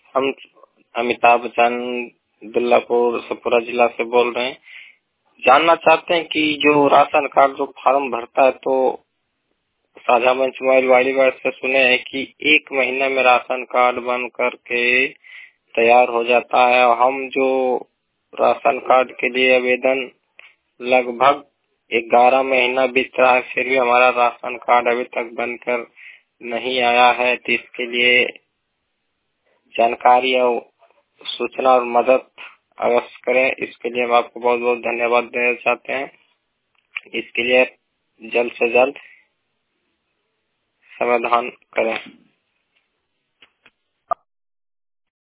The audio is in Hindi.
हम अमिताभ बच्चन दुल्लापुर सतपुरा जिला से बोल रहे हैं। जानना चाहते हैं कि जो राशन कार्ड जो फॉर्म भरता है तो साझा मंच मोबाइल वर्ड से सुने हैं कि 1 महीने में राशन कार्ड बन करके तैयार हो जाता है और हम जो राशन कार्ड के लिए आवेदन लगभग 11 महीना बीत रहा है फिर भी हमारा राशन कार्ड अभी तक बनकर नहीं आया है। तो इसके लिए जानकारी और सूचना और मदद अवश्य करें। इसके लिए हम आपको बहुत बहुत धन्यवाद देना चाहते हैं। इसके लिए जल्द से जल्द समाधान करें।